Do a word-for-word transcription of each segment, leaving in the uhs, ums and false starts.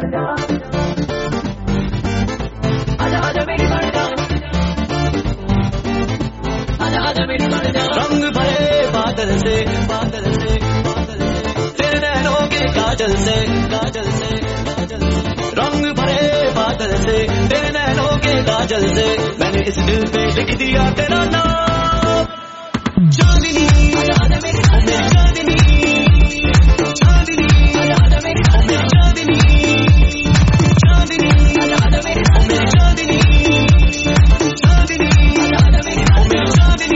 बन जा, आजा आजा मेरी बन जा, आजा आजा मेरी बन जा। रंग भरे बादल से बादल से बादल से तेरे नैनों के काजल से काजल से काजल से रंग भरे बादल से तेरे नैनों के काजल से मैंने इस दिल पे लिख दिया तेरा नाम। चांदनी आजा आजा मेरी चांदनी, चांदनी आजा आजा मेरी चांदनी, चांदनी चांदनी आजा आजा मेरी चांदनी, चांदनी चांदनी आजा आजा मेरी चांदनी।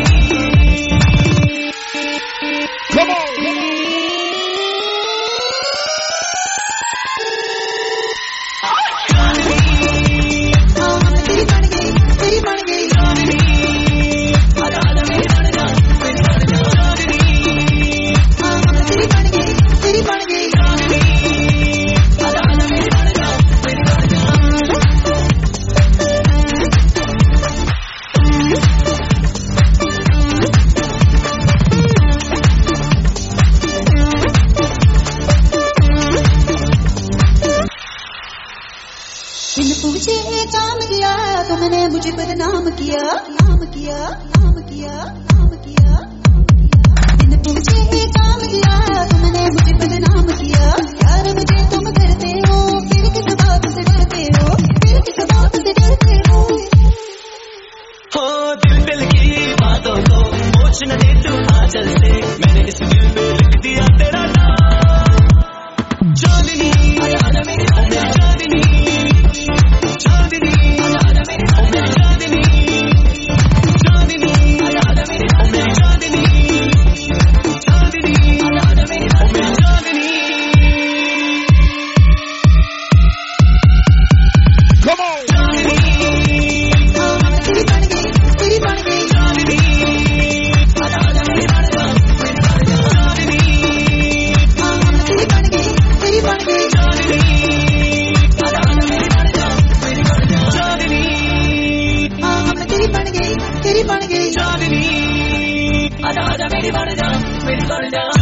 Come on! बिन पूछे काम किया तुमने मुझे बदनाम किया, नाम किया नाम किया नाम किया। बिन पूछे काम किया तुमने मुझे बदनाम किया। यार मुझे तुम करते हो फिर किस बात से डरते हो, फिर किस बात से डरते हो। हो दिल दिल की बातों को पूछ न दे तू आंचल से मैंने इस दिल में लिख दिया तेरा नाम। चांदनी आजा आजा मेरी चांदनी, चांदनी चांदनी आजा आजा मेरी चांदनी, चांदनी चांदनी आजा आजा मेरी चांदनी, चांदनी चांदनी आजा आजा मेरी चांदनी, चांदनी। Come on! चांदनी तेरी बन गई तेरी बन गई चांदनी आजा आजा मेरी बन जा, मेरी बन जा। चांदनी तेरी बन गई तेरी बन गई चांदनी आजा आजा मेरी बन जा, मेरी बन जा। चांदनी तेरी बन गई तेरी बन गई चांदनी आजा आजा मेरी बन जा, मेरी बन जा।